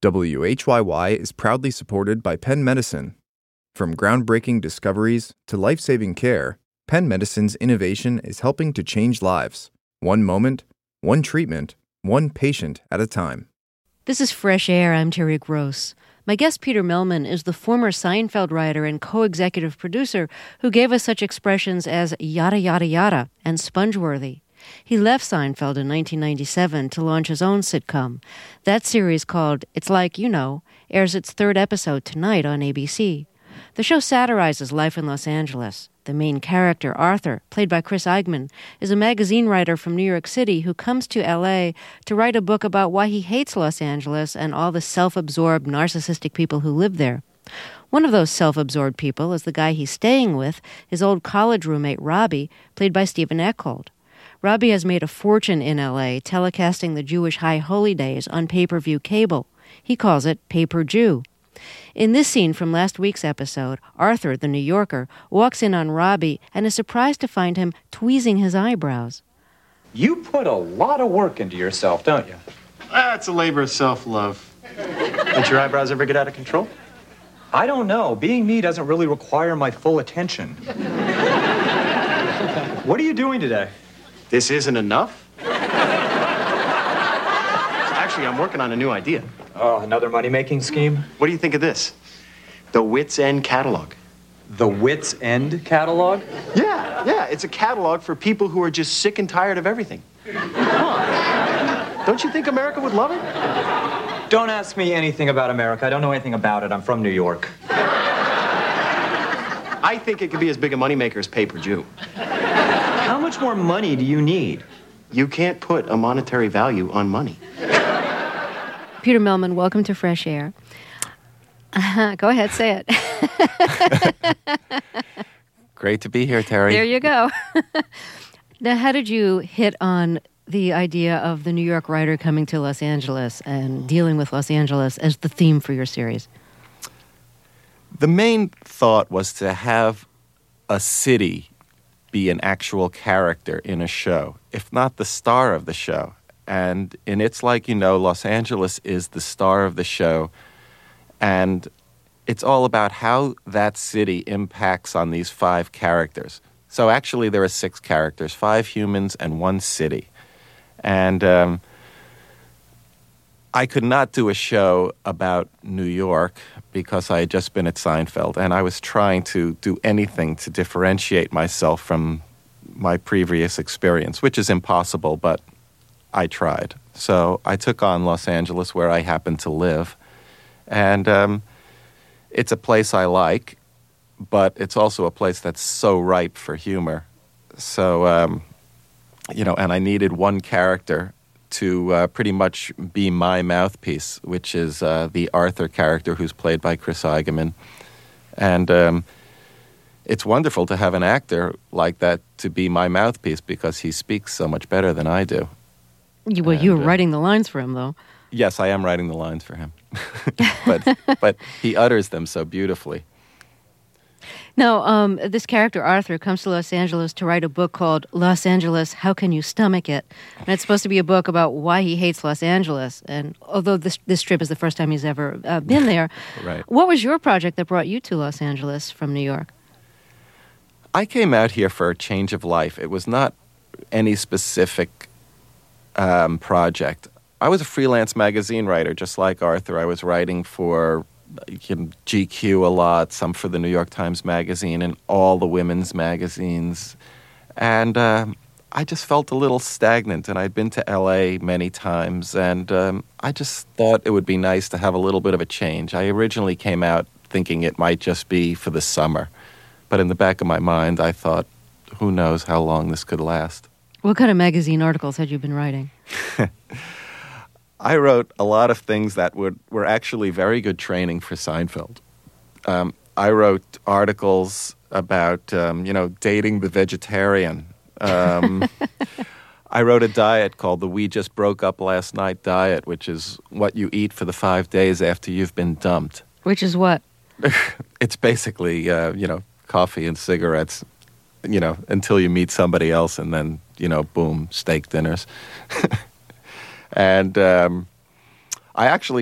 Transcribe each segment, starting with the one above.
WHYY is proudly supported by Penn Medicine. From groundbreaking discoveries to life-saving care, Penn Medicine's innovation is helping to change lives. One moment, one treatment, one patient at a time. This is Fresh Air. I'm Terry Gross. My guest, Peter Millman, is the former Seinfeld writer and co-executive producer who gave us such expressions as yada yada yada and sponge-worthy. He left Seinfeld in 1997 to launch his own sitcom. That series, called It's Like You Know, airs its third episode tonight on ABC. The show satirizes life in Los Angeles. The main character, Arthur, played by Chris Eichman, is a magazine writer from New York City who comes to L.A. to write a book about why he hates Los Angeles and all the self-absorbed, narcissistic people who live there. One of those self-absorbed people is the guy he's staying with, his old college roommate, Robbie, played by Stephen Eckhold. Robbie has made a fortune in L.A. telecasting the Jewish High Holy Days on pay-per-view cable. He calls it Pay-Per-Jew. In this scene from last week's episode, Arthur, the New Yorker, walks in on Robbie and is surprised to find him tweezing his eyebrows. You put a lot of work into yourself, don't you? It's a labor of self-love. Don't your eyebrows ever get out of control? I don't know. Being me doesn't really require my full attention. What are you doing today? This isn't enough? Actually, I'm working on a new idea. Oh, another money-making scheme? What do you think of this? The Wits End catalog. The Wits End catalog? Yeah, it's a catalog for people who are just sick and tired of everything. Huh. Don't you think America would love it? Don't ask me anything about America. I don't know anything about it. I'm from New York. I think it could be as big a moneymaker as Pay-Per-Jew. How much more money do you need? You can't put a monetary value on money. Peter Millman, welcome to Fresh Air. Go ahead, say it. Great to be here, Terry. There you go. Now, how did you hit on the idea of the New York writer coming to Los Angeles and dealing with Los Angeles as the theme for your series? The main thought was to have a city be an actual character in a show, if not the star of the show. And in It's Like You Know, Los Angeles is the star of the show. And it's all about how that city impacts on these 5 characters. So actually there are 6 characters, 5 humans and 1 city. And I could not do a show about New York because I had just been at Seinfeld. And I was trying to do anything to differentiate myself from my previous experience, which is impossible, but I tried. So I took on Los Angeles, where I happen to live. And it's a place I like, but it's also a place that's so ripe for humor. So, and I needed one character to pretty much be my mouthpiece, which is the Arthur character, who's played by Chris Eichman. And it's wonderful to have an actor like that to be my mouthpiece because he speaks so much better than I do. You were writing the lines for him, though. Yes, I am writing the lines for him. but he utters them so beautifully. Now, this character, Arthur, comes to Los Angeles to write a book called Los Angeles, How Can You Stomach It? And it's supposed to be a book about why he hates Los Angeles. And although this trip is the first time he's ever been there, Right. What was your project that brought you to Los Angeles from New York? I came out here for a change of life. It was not any specific project. I was a freelance magazine writer, just like Arthur. I was writing for GQ a lot, some for the New York Times Magazine, and all the women's magazines. And I just felt a little stagnant, and I'd been to L.A. many times, and I just thought it would be nice to have a little bit of a change. I originally came out thinking it might just be for the summer, but in the back of my mind, I thought, who knows how long this could last. What kind of magazine articles had you been writing? I wrote a lot of things that were actually very good training for Seinfeld. I wrote articles about, dating the vegetarian. I wrote a diet called the We Just Broke Up Last Night diet, which is what you eat for the 5 days after you've been dumped. Which is what? It's basically, coffee and cigarettes, until you meet somebody else, and then, boom, steak dinners. And I actually got,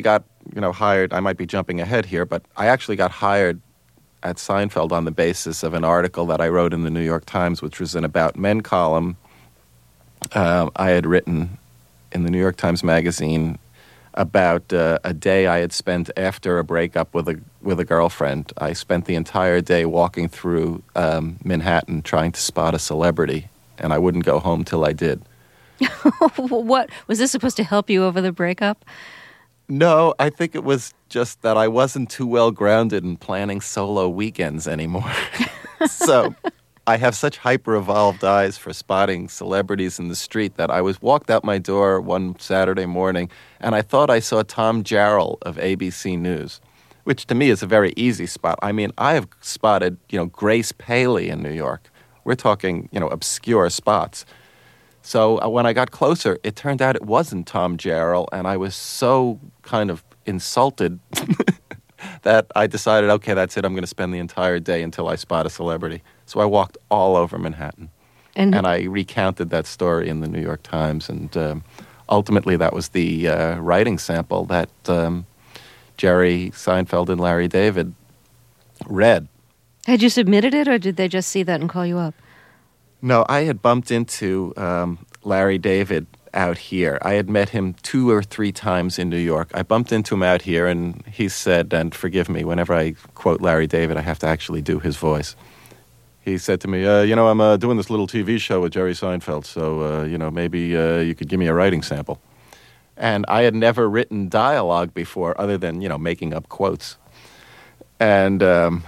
hired, I might be jumping ahead here, but I actually got hired at Seinfeld on the basis of an article that I wrote in the New York Times, which was an About Men column I had written in the New York Times Magazine about a day I had spent after a breakup with a girlfriend. I spent the entire day walking through Manhattan trying to spot a celebrity, and I wouldn't go home till I did. What was this supposed to help you over the breakup? No, I think it was just that I wasn't too well grounded in planning solo weekends anymore. So I have such hyper-evolved eyes for spotting celebrities in the street that I walked out my door one Saturday morning and I thought I saw Tom Jarrell of ABC News, which to me is a very easy spot. I mean, I have spotted, Grace Paley in New York. We're talking, obscure spots. So when I got closer, it turned out it wasn't Tom Jarrell, and I was so kind of insulted that I decided, okay, that's it. I'm going to spend the entire day until I spot a celebrity. So I walked all over Manhattan, and I recounted that story in the New York Times, and ultimately that was the writing sample that Jerry Seinfeld and Larry David read. Had you submitted it, or did they just see that and call you up? No, I had bumped into Larry David out here. I had met him 2 or 3 times in New York. I bumped into him out here, and he said, and forgive me, whenever I quote Larry David, I have to actually do his voice. He said to me, I'm doing this little TV show with Jerry Seinfeld, so, maybe you could give me a writing sample. And I had never written dialogue before other than, making up quotes. And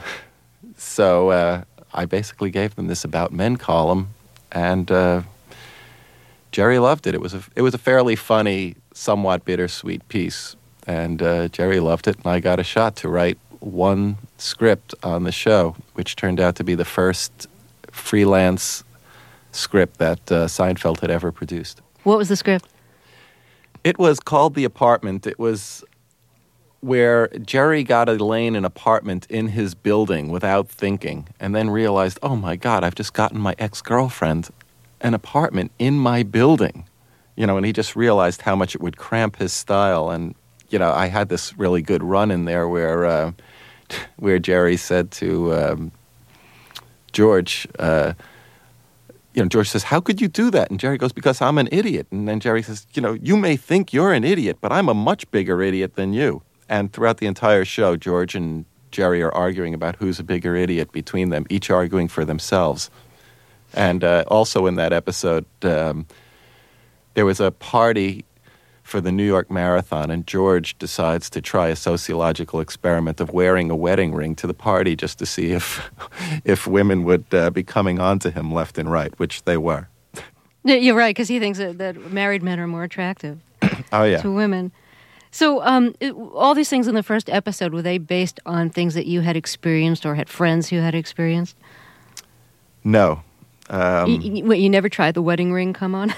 so I basically gave them this About Men column, and Jerry loved it. It was a fairly funny, somewhat bittersweet piece, and Jerry loved it, and I got a shot to write one script on the show, which turned out to be the first freelance script that Seinfeld had ever produced. What was the script? It was called The Apartment. It was where Jerry got Elaine an apartment in his building without thinking, and then realized, oh my God, I've just gotten my ex-girlfriend an apartment in my building. And he just realized how much it would cramp his style. And, I had this really good run in there where Jerry said to George, George says, how could you do that? And Jerry goes, because I'm an idiot. And then Jerry says, you may think you're an idiot, but I'm a much bigger idiot than you. And throughout the entire show, George and Jerry are arguing about who's a bigger idiot between them, each arguing for themselves. And also in that episode, there was a party for the New York Marathon, and George decides to try a sociological experiment of wearing a wedding ring to the party just to see if women would be coming on to him left and right, which they were. You're right, because he thinks that married men are more attractive to women. So all these things in the first episode, were they based on things that you had experienced or had friends who had experienced? No. You never tried the wedding ring come on?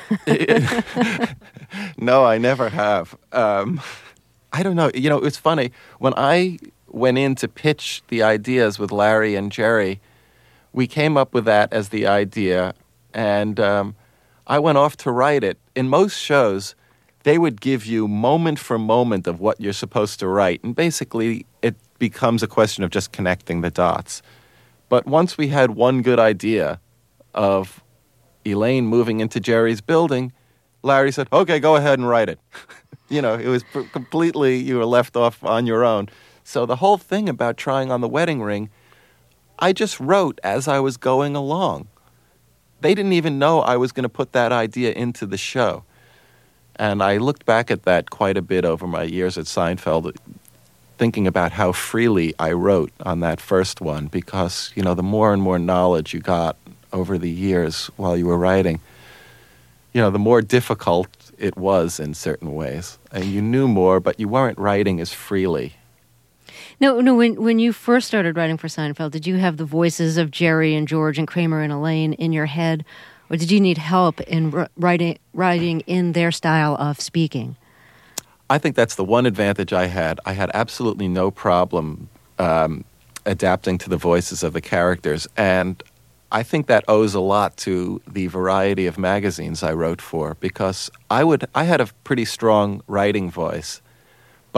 No, I never have. I don't know. It's funny. When I went in to pitch the ideas with Larry and Jerry, we came up with that as the idea, and I went off to write it. In most shows, they would give you moment for moment of what you're supposed to write, and basically it becomes a question of just connecting the dots. But once we had one good idea of Elaine moving into Jerry's building, Larry said, okay, go ahead and write it. It was completely, you were left off on your own. So the whole thing about trying on the wedding ring, I just wrote as I was going along. They didn't even know I was going to put that idea into the show. And I looked back at that quite a bit over my years at Seinfeld, thinking about how freely I wrote on that first one, because, the more and more knowledge you got over the years while you were writing, the more difficult it was in certain ways. And you knew more, but you weren't writing as freely. No. When you first started writing for Seinfeld, did you have the voices of Jerry and George and Kramer and Elaine in your head, or did you need help in writing in their style of speaking? I think that's the one advantage I had. I had absolutely no problem adapting to the voices of the characters, and I think that owes a lot to the variety of magazines I wrote for, because I had a pretty strong writing voice, but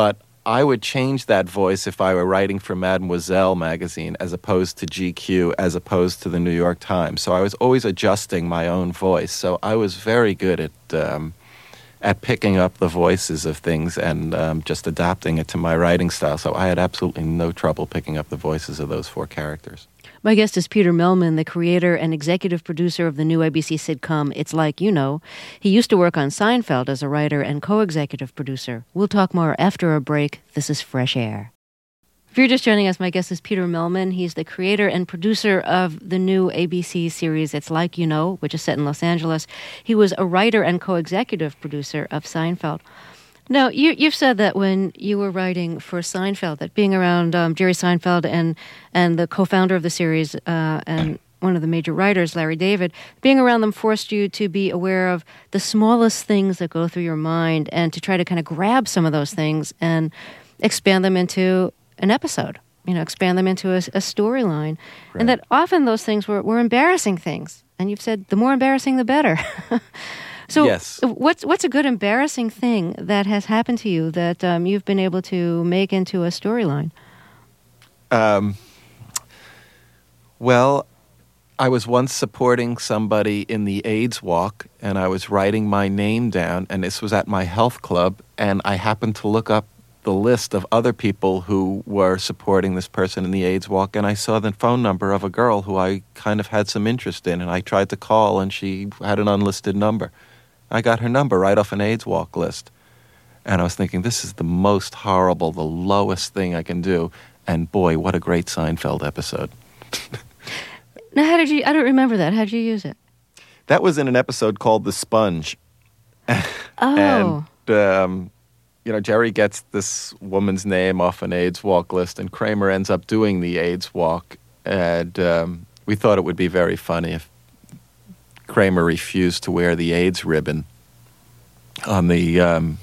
I would change that voice if I were writing for Mademoiselle magazine as opposed to GQ, as opposed to the New York Times. So I was always adjusting my own voice. So I was very good at picking up the voices of things and just adapting it to my writing style. So I had absolutely no trouble picking up the voices of those 4 characters. My guest is Peter Millman, the creator and executive producer of the new ABC sitcom It's Like You Know. He used to work on Seinfeld as a writer and co-executive producer. We'll talk more after a break. This is Fresh Air. If you're just joining us, my guest is Peter Millman. He's the creator and producer of the new ABC series It's Like You Know, which is set in Los Angeles. He was a writer and co-executive producer of Seinfeld. Now, you've said that when you were writing for Seinfeld, that being around Jerry Seinfeld and the co-founder of the series and one of the major writers, Larry David, being around them forced you to be aware of the smallest things that go through your mind and to try to kind of grab some of those things and expand them into an episode, expand them into a storyline. Right. And that often those things were embarrassing things. And you've said the more embarrassing, the better. So yes. What's a good embarrassing thing that has happened to you that you've been able to make into a storyline? Well, I was once supporting somebody in the AIDS walk, and I was writing my name down, and this was at my health club, and I happened to look up the list of other people who were supporting this person in the AIDS walk, and I saw the phone number of a girl who I kind of had some interest in, and I tried to call, and she had an unlisted number. I got her number right off an AIDS walk list. And I was thinking, this is the most horrible, the lowest thing I can do. And boy, what a great Seinfeld episode. Now, I don't remember that. How did you use it? That was in an episode called The Sponge. Oh. And, Jerry gets this woman's name off an AIDS walk list, and Kramer ends up doing the AIDS walk. And we thought it would be very funny if Kramer refused to wear the AIDS ribbon on the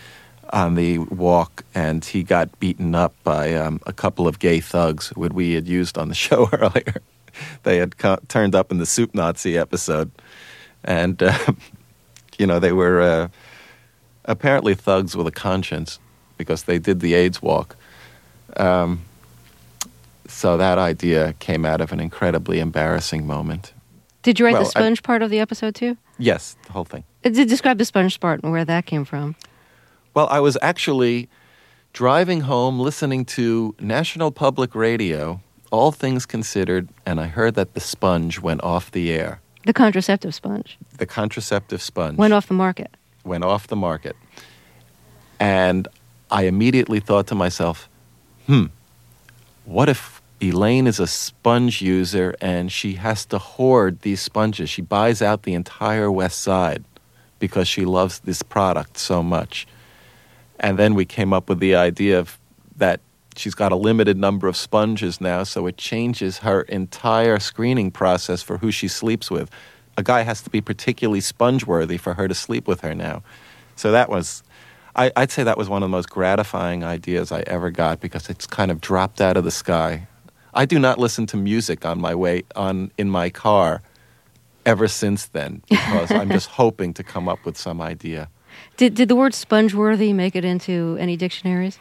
walk, and he got beaten up by a couple of gay thugs who we had used on the show earlier. They had turned up in the Soup Nazi episode, and they were apparently thugs with a conscience because they did the AIDS walk. So that idea came out of an incredibly embarrassing moment. Did you write the sponge part of the episode too? Yes, the whole thing. Describe the sponge part and where that came from. Well, I was actually driving home listening to National Public Radio, All Things Considered, and I heard that the sponge went off the air. The contraceptive sponge. The contraceptive sponge. Went off the market. Went off the market. And I immediately thought to myself, what if Elaine is a sponge user and she has to hoard these sponges? She buys out the entire West Side because she loves this product so much. And then we came up with the idea of that she's got a limited number of sponges now, so it changes her entire screening process for who she sleeps with. A guy has to be particularly sponge-worthy for her to sleep with her now. So that was, I'd say that was one of the most gratifying ideas I ever got because it's kind of dropped out of the sky. I do not listen to music on my way in my car ever since then because I'm just hoping to come up with some idea. Did the word sponge-worthy make it into any dictionaries?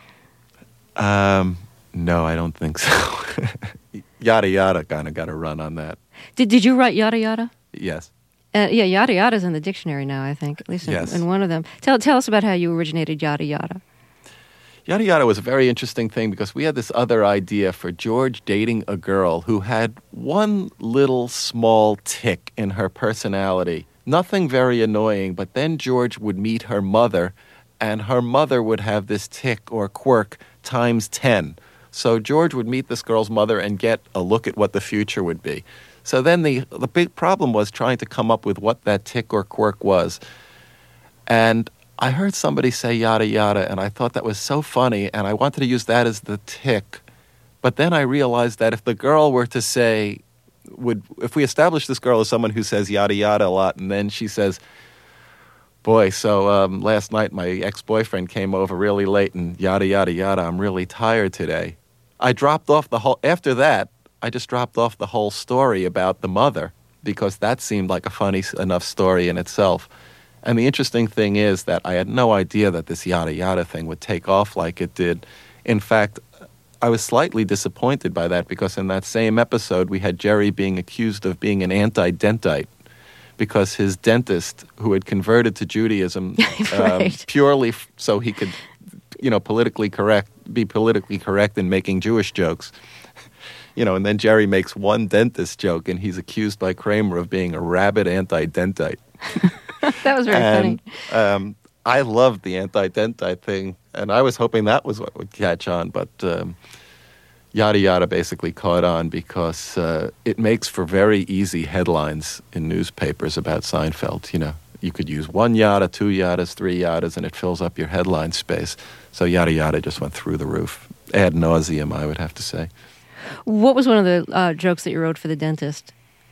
No, I don't think so. Yada Yada kind of got a run on that. Did you write Yada Yada? Yes. Yada Yada's in the dictionary now, I think, at least in one of them. Tell us about how you originated Yada Yada. Yada Yada was a very interesting thing because we had this other idea for George dating a girl who had one little small tick in her personality. Nothing very annoying, but then George would meet her mother, and her mother would have this tick or quirk times 10. So George would meet this girl's mother and get a look at what the future would be. So then the big problem was trying to come up with what that tick or quirk was. And I heard somebody say yada yada, and I thought that was so funny, and I wanted to use that as the tick. But then I realized that if the girl were to say, if we establish this girl as someone who says yada yada a lot, and then she says, boy, so last night my ex-boyfriend came over really late and yada yada yada, I'm really tired today. I dropped off after that, I just dropped off the whole story about the mother because that seemed like a funny enough story in itself. And the interesting thing is that I had no idea that this yada yada thing would take off like it did. In fact, I was slightly disappointed by that because in that same episode, we had Jerry being accused of being an anti-dentite because his dentist, who had converted to Judaism Right. purely so he could, be politically correct in making Jewish jokes. And then Jerry makes one dentist joke, and he's accused by Kramer of being a rabid anti-dentite. That was very funny. I loved the anti-dentite thing, and I was hoping that was what would catch on, but yada yada basically caught on because it makes for very easy headlines in newspapers about Seinfeld. You could use one yada, two yadas, three yadas, and it fills up your headline space. So yada yada just went through the roof. Ad nauseum, I would have to say. What was one of the jokes that you wrote for the dentist?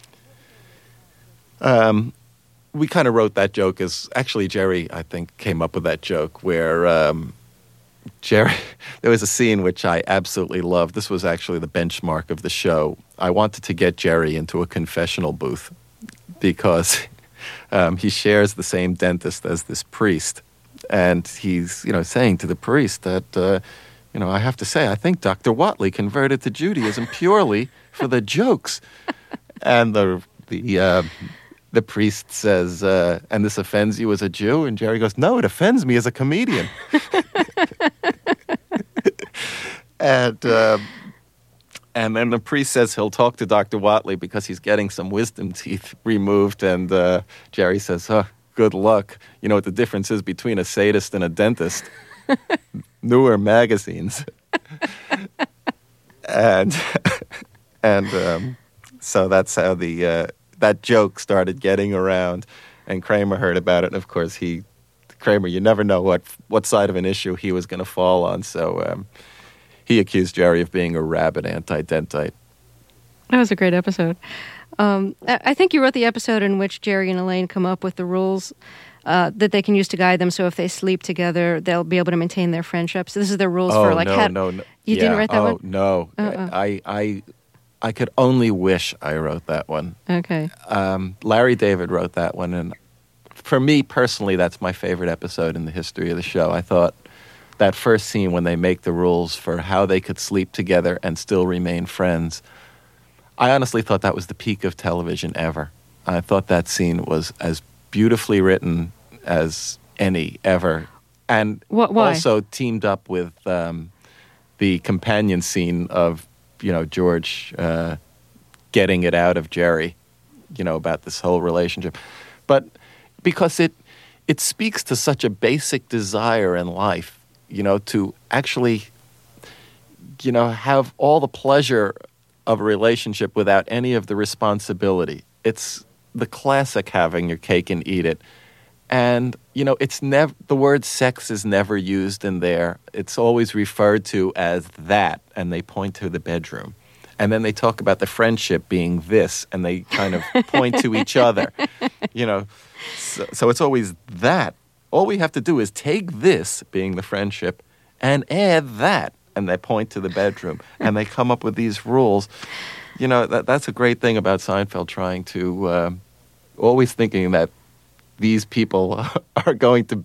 We kind of wrote that joke as, actually Jerry, I think, came up with that joke where Jerry, there was a scene which I absolutely loved. This was actually the benchmark of the show. I wanted to get Jerry into a confessional booth because he shares the same dentist as this priest. And he's, saying to the priest that, I have to say, I think Dr. Whatley converted to Judaism purely for the jokes. And the priest says, and this offends you as a Jew? And Jerry goes, no, it offends me as a comedian. And then the priest says he'll talk to Dr. Whatley because he's getting some wisdom teeth removed. And Jerry says, good luck. You know what the difference is between a sadist and a dentist? Newer magazines. and so that's how that joke started getting around, and Kramer heard about it. And of course, Kramer, you never know what side of an issue he was going to fall on. So he accused Jerry of being a rabid anti-dentite. That was a great episode. I think you wrote the episode in which Jerry and Elaine come up with the rules that they can use to guide them. So if they sleep together, they'll be able to maintain their friendship. So this is the rules for like. No. You didn't write that one? No. I could only wish I wrote that one. Okay. Larry David wrote that one, and for me personally, that's my favorite episode in the history of the show. I thought that first scene when they make the rules for how they could sleep together and still remain friends, I honestly thought that was the peak of television ever. I thought that scene was as beautifully written as any ever. And why? Also teamed up with the companion scene of, George getting it out of Jerry, about this whole relationship. But because it speaks to such a basic desire in life, to actually, have all the pleasure of a relationship without any of the responsibility. It's the classic having your cake and eat it. And, it's never, the word sex is never used in there. It's always referred to as that, and they point to the bedroom. And then they talk about the friendship being this, and they kind of point to each other, So it's always that. All we have to do is take this, being the friendship, and add that, and they point to the bedroom. And they come up with these rules. That's a great thing about Seinfeld, trying to, always thinking that these people are going to,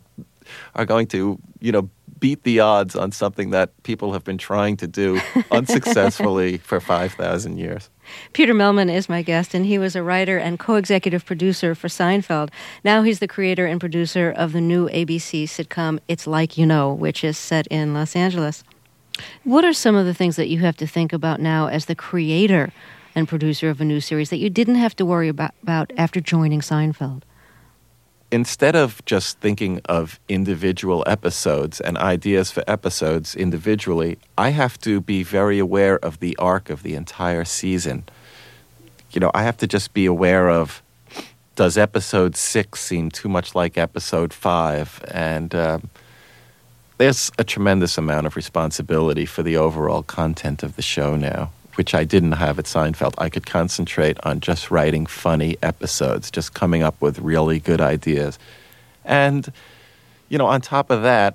beat the odds on something that people have been trying to do unsuccessfully for 5,000 years. Peter Mehlman is my guest, and he was a writer and co-executive producer for Seinfeld. Now he's the creator and producer of the new ABC sitcom It's Like You Know, which is set in Los Angeles. What are some of the things that you have to think about now as the creator and producer of a new series that you didn't have to worry about after joining Seinfeld? Instead of just thinking of individual episodes and ideas for episodes individually, I have to be very aware of the arc of the entire season. I have to just be aware of, does episode 6 seem too much like episode 5? And there's a tremendous amount of responsibility for the overall content of the show now, which I didn't have at Seinfeld. I could concentrate on just writing funny episodes, just coming up with really good ideas. And, on top of that,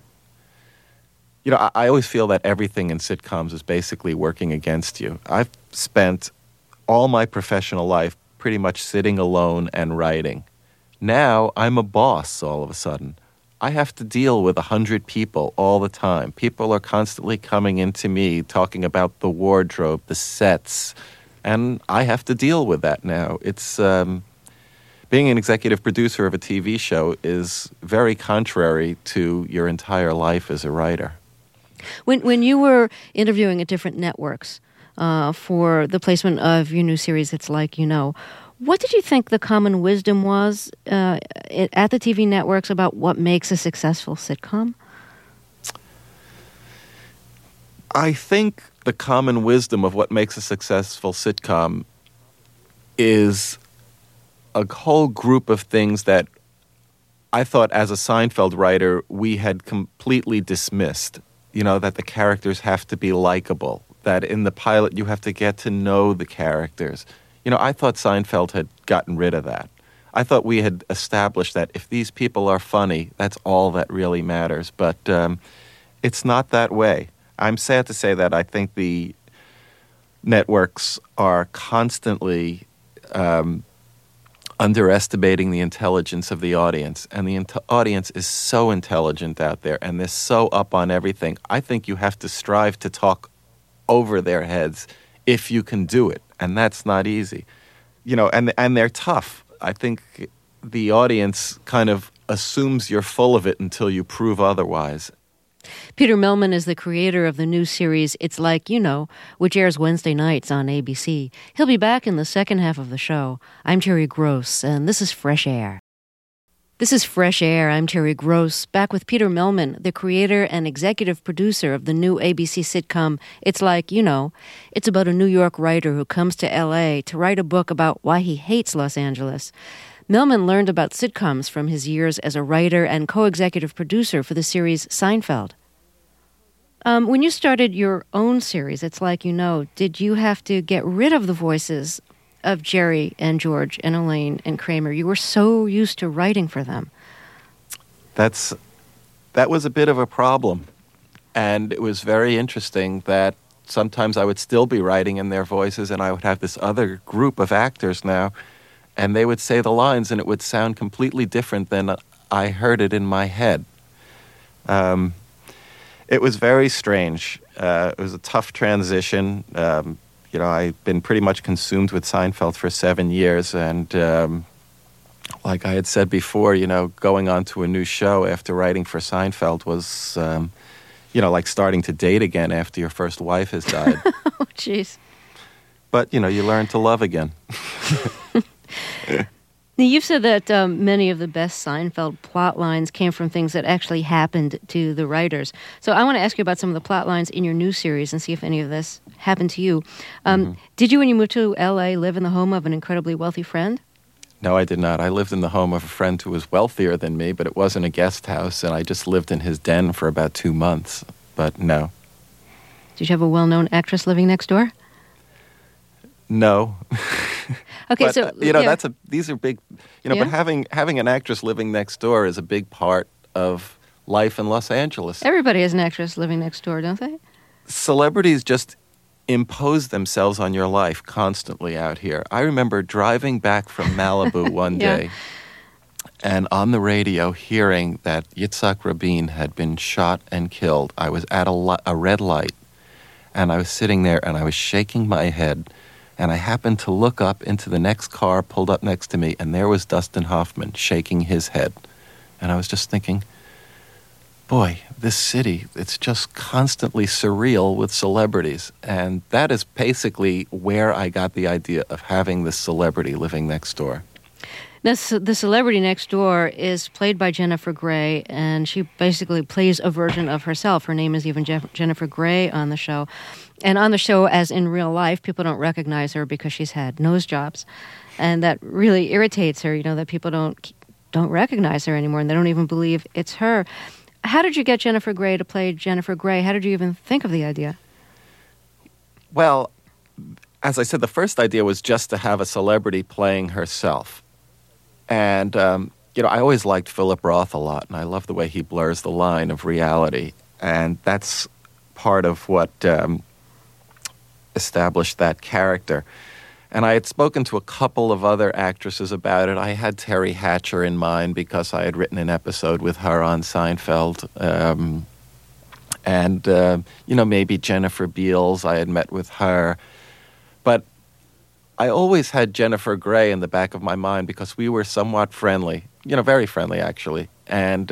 I always feel that everything in sitcoms is basically working against you. I've spent all my professional life pretty much sitting alone and writing. Now I'm a boss all of a sudden. I have to deal with 100 people all the time. People are constantly coming into me talking about the wardrobe, the sets, and I have to deal with that now. It's being an executive producer of a TV show is very contrary to your entire life as a writer. When you were interviewing at different networks for the placement of your new series, It's Like You Know, what did you think the common wisdom was at the TV networks about what makes a successful sitcom? I think the common wisdom of what makes a successful sitcom is a whole group of things that I thought as a Seinfeld writer we had completely dismissed. You know, that the characters have to be likable, that in the pilot you have to get to know the characters. You know, I thought Seinfeld had gotten rid of that. I thought we had established that if these people are funny, that's all that really matters. But it's not that way. I'm sad to say that I think the networks are constantly underestimating the intelligence of the audience. And the audience is so intelligent out there, and they're so up on everything. I think you have to strive to talk over their heads if you can do it. And that's not easy. You know, and they're tough. I think the audience kind of assumes you're full of it until you prove otherwise. Peter Millman is the creator of the new series It's Like You Know, which airs Wednesday nights on ABC. He'll be back in the second half of the show. I'm Terry Gross, and this is Fresh Air. This is Fresh Air. I'm Terry Gross, back with Peter Millman, the creator and executive producer of the new ABC sitcom It's Like You Know. It's about a New York writer who comes to L.A. to write a book about why he hates Los Angeles. Millman learned about sitcoms from his years as a writer and co-executive producer for the series Seinfeld. When you started your own series, It's Like You Know, did you have to get rid of the voices of Jerry and George and Elaine and Kramer? You were so used to writing for them. That was a bit of a problem. And it was very interesting that sometimes I would still be writing in their voices, and I would have this other group of actors now, and they would say the lines, and it would sound completely different than I heard it in my head. It was very strange. It was a tough transition. You know, I've been pretty much consumed with Seinfeld for 7 years, and like I had said before, you know, going on to a new show after writing for Seinfeld was, you know, like starting to date again after your first wife has died. Oh, jeez. But, you know, you learn to love again. Now, you've said that many of the best Seinfeld plot lines came from things that actually happened to the writers. So I want to ask you about some of the plot lines in your new series and see if any of this happened to you. Did you, when you moved to L.A., live in the home of an incredibly wealthy friend? No, I did not. I lived in the home of a friend who was wealthier than me, but it wasn't a guest house, and I just lived in his den for about 2 months. But no. Did you have a well-known actress living next door? No. Okay, but, so you know, yeah. these are big. You know, Yeah? but having an actress living next door is a big part of life in Los Angeles. Everybody has an actress living next door, don't they? Celebrities just impose themselves on your life constantly out here. I remember driving back from Malibu one Yeah. day, and on the radio hearing that Yitzhak Rabin had been shot and killed. I was at a red light, and I was sitting there, and I was shaking my head. And I happened to look up into the next car pulled up next to me, and there was Dustin Hoffman shaking his head. And I was just thinking, boy, this city, it's just constantly surreal with celebrities. And that is basically where I got the idea of having this celebrity living next door. Now, the celebrity next door is played by Jennifer Grey, and she basically plays a version of herself. Her name is even Jennifer Grey on the show. And on the show, as in real life, people don't recognize her because she's had nose jobs. And that really irritates her, you know, that people don't recognize her anymore, and they don't even believe it's her. How did you get Jennifer Grey to play Jennifer Grey? How did you even think of the idea? Well, as I said, the first idea was just to have a celebrity playing herself. And, you know, I always liked Philip Roth a lot, and I love the way he blurs the line of reality. And that's part of what established that character. And I had spoken to a couple of other actresses about it. I had Terry Hatcher in mind because I had written an episode with her on Seinfeld. Maybe Jennifer Beals, I had met with her. But I always had Jennifer Grey in the back of my mind because we were somewhat friendly, very friendly actually. And,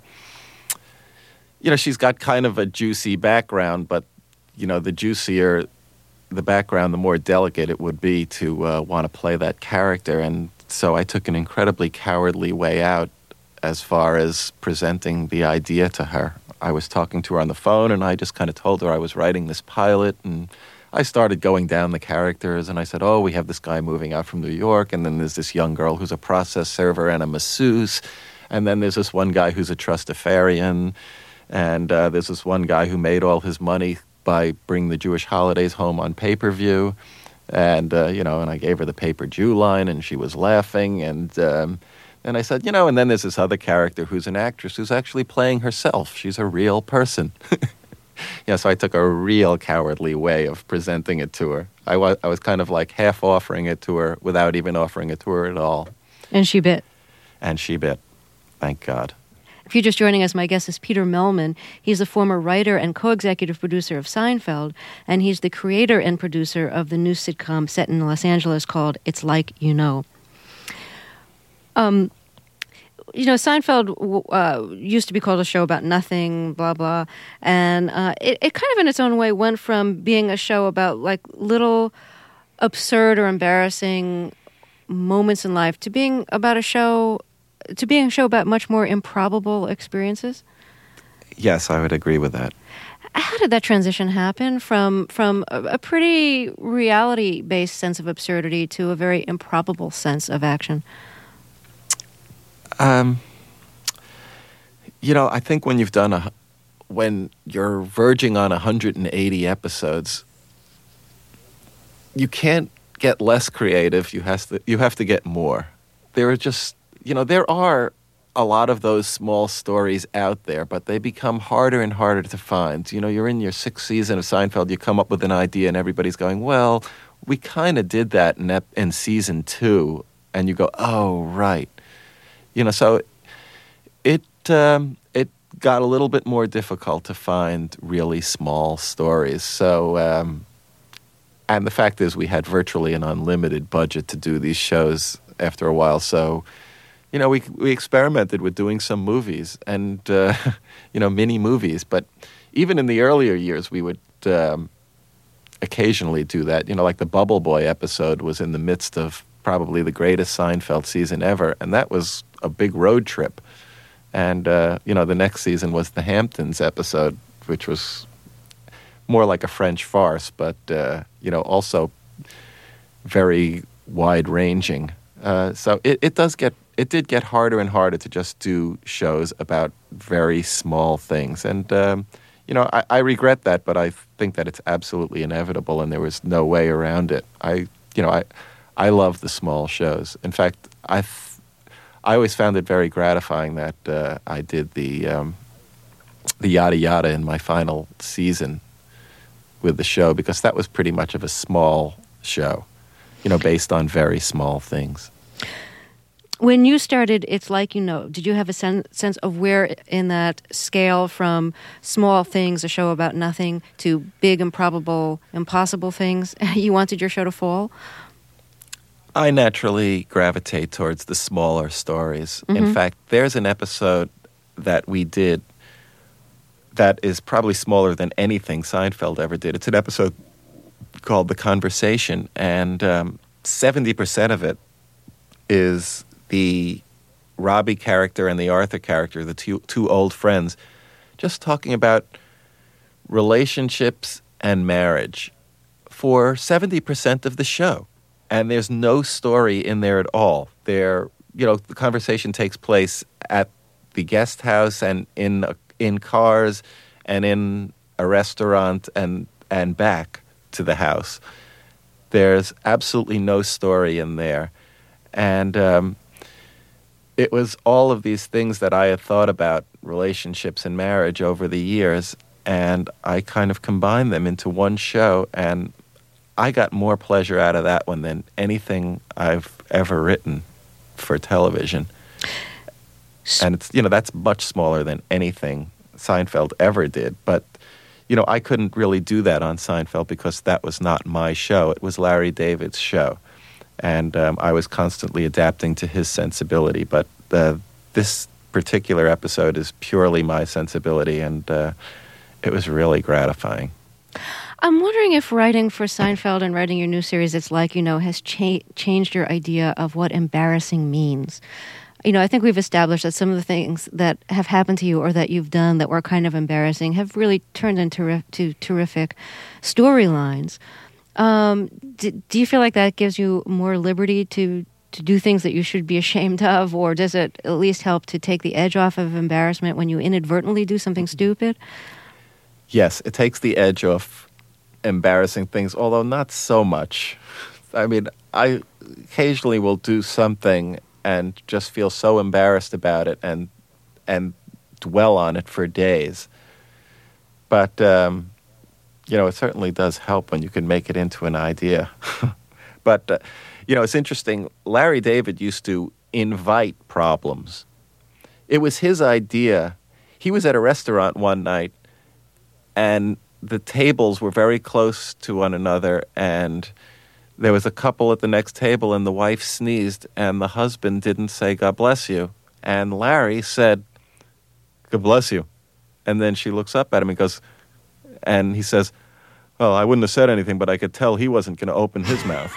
she's got kind of a juicy background, but, the juicier the background, the more delicate it would be to want to play that character. And so I took an incredibly cowardly way out as far as presenting the idea to her. I was talking to her on the phone, and I just kind of told her I was writing this pilot, and I started going down the characters, and I said, we have this guy moving out from New York, and then there's this young girl who's a process server and a masseuse, and then there's this one guy who's a trustafarian, and there's this one guy who made all his money by bringing the Jewish holidays home on pay-per-view, and I gave her the paper Jew line, and she was laughing, and I said, and then there's this other character who's an actress who's actually playing herself. She's a real person. So I took a real cowardly way of presenting it to her. I was kind of like half offering it to her without even offering it to her at all. And she bit. And she bit. Thank God. If you're just joining us, my guest is Peter Mehlman. He's the former writer and co-executive producer of Seinfeld, and he's the creator and producer of the new sitcom set in Los Angeles called It's Like You Know. Seinfeld used to be called a show about nothing, blah, blah, and it kind of in its own way went from being a show about like little absurd or embarrassing moments in life to being a show about much more improbable experiences. Yes, I would agree with that. How did that transition happen from a pretty reality-based sense of absurdity to a very improbable sense of action? I think when you're verging on 180 episodes, you can't get less creative. You have to get more. There are just, there are a lot of those small stories out there, but they become harder and harder to find. You're in your 6th season of Seinfeld, you come up with an idea and everybody's going, well, we kind of did that in season 2. And you go, oh, right. So it got a little bit more difficult to find really small stories. So, and the fact is we had virtually an unlimited budget to do these shows after a while. So, we experimented with doing some movies and, mini movies. But even in the earlier years, we would occasionally do that. Like the Bubble Boy episode was in the midst of probably the greatest Seinfeld season ever. And that was a big road trip. And, the next season was the Hamptons episode, which was more like a French farce, but, also very wide-ranging. So it did get harder and harder to just do shows about very small things. And, I regret that, but I think that it's absolutely inevitable and there was no way around it. I love the small shows. In fact, I always found it very gratifying that I did the yada yada in my final season with the show because that was pretty much of a small show, based on very small things. When you started It's Like You Know, did you have a sense of where in that scale from small things, a show about nothing, to big, improbable, impossible things you wanted your show to fall? I naturally gravitate towards the smaller stories. Mm-hmm. In fact, there's an episode that we did that is probably smaller than anything Seinfeld ever did. It's an episode called The Conversation, and 70% of it is the Robbie character and the Arthur character, the two old friends, just talking about relationships and marriage for 70% of the show. And there's no story in there at all. The conversation takes place at the guest house and in cars and in a restaurant and back to the house. There's absolutely no story in there. And it was all of these things that I had thought about relationships and marriage over the years, and I kind of combined them into one show, and I got more pleasure out of that one than anything I've ever written for television. And it's, that's much smaller than anything Seinfeld ever did. But, I couldn't really do that on Seinfeld because that was not my show. It was Larry David's show. And I was constantly adapting to his sensibility. But this particular episode is purely my sensibility, and it was really gratifying. I'm wondering if writing for Seinfeld and writing your new series, It's Like You Know, has changed your idea of what embarrassing means. I think we've established that some of the things that have happened to you or that you've done that were kind of embarrassing have really turned into terrific storylines. Do you feel like that gives you more liberty to do things that you should be ashamed of, or does it at least help to take the edge off of embarrassment when you inadvertently do something stupid? Yes, it takes the edge off embarrassing things, although not so much. I mean, I occasionally will do something and just feel so embarrassed about it and dwell on it for days. But, it certainly does help when you can make it into an idea. But, it's interesting. Larry David used to invite problems. It was his idea. He was at a restaurant one night, and the tables were very close to one another, and there was a couple at the next table, and the wife sneezed, and the husband didn't say, "God bless you." And Larry said, "God bless you." And then she looks up at him and he says, "Well, I wouldn't have said anything, but I could tell he wasn't going to open his mouth."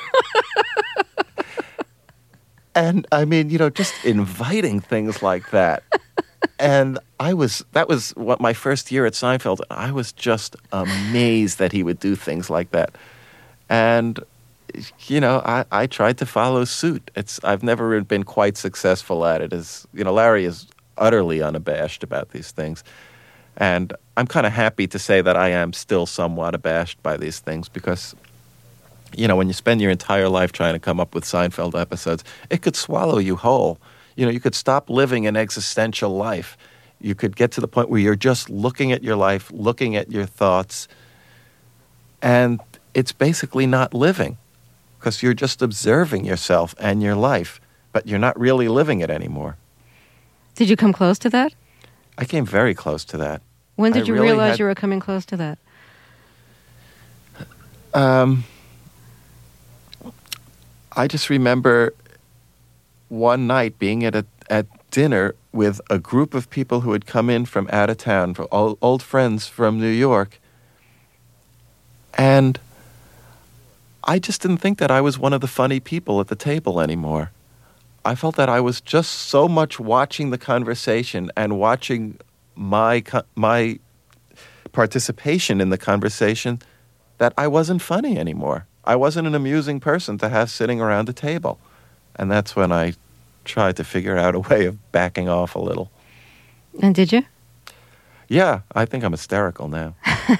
And I mean, just inviting things like that. And that was what my first year at Seinfeld. I was just amazed that he would do things like that. And, I tried to follow suit. I've never been quite successful at it. Larry is utterly unabashed about these things. And I'm kind of happy to say that I am still somewhat abashed by these things because, when you spend your entire life trying to come up with Seinfeld episodes, it could swallow you whole. You could stop living an existential life. You could get to the point where you're just looking at your life, looking at your thoughts, and it's basically not living because you're just observing yourself and your life, but you're not really living it anymore. Did you come close to that? I came very close to that. When did you realize you were coming close to that? I just remember one night being at dinner with a group of people who had come in from out of town, for old friends from New York, and I just didn't think that I was one of the funny people at the table anymore. I felt that I was just so much watching the conversation and watching my participation in the conversation that I wasn't funny anymore. I wasn't an amusing person to have sitting around a table. And that's when I tried to figure out a way of backing off a little. And did you? Yeah, I think I'm hysterical now.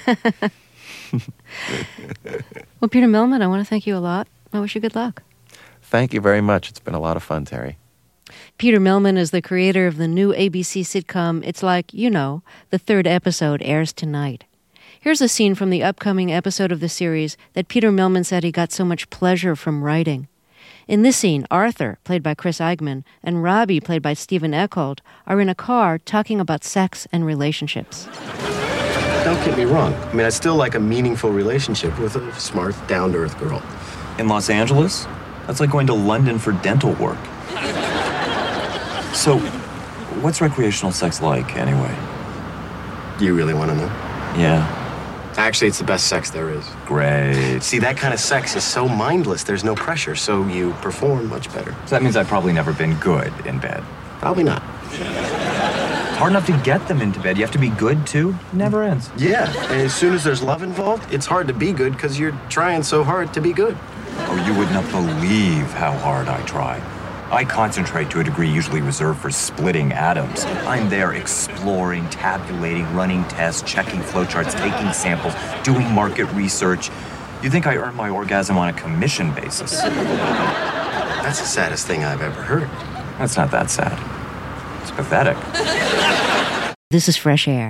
Well, Peter Millman, I want to thank you a lot. I wish you good luck. Thank you very much. It's been a lot of fun, Terry. Peter Millman is the creator of the new ABC sitcom It's Like You Know. The third episode airs tonight. Here's a scene from the upcoming episode of the series that Peter Millman said he got so much pleasure from writing. In this scene, Arthur, played by Chris Eichman, and Robbie, played by Stephen Eckhold, are in a car talking about sex and relationships. Don't get me wrong. I mean, I still like a meaningful relationship with a smart, down-to-earth girl. In Los Angeles? That's like going to London for dental work. So, what's recreational sex like, anyway? Do you really want to know? Yeah. Actually, it's the best sex there is. Great. See, that kind of sex is so mindless, there's no pressure, so you perform much better. So that means I've probably never been good in bed. Probably not. It's hard enough to get them into bed. You have to be good, too? It never ends. Yeah, and as soon as there's love involved, it's hard to be good because you're trying so hard to be good. Oh, you would not believe how hard I try. I concentrate to a degree usually reserved for splitting atoms. I'm there exploring, tabulating, running tests, checking flowcharts, taking samples, doing market research. You think I earn my orgasm on a commission basis? That's the saddest thing I've ever heard. That's not that sad. It's pathetic. This is Fresh Air.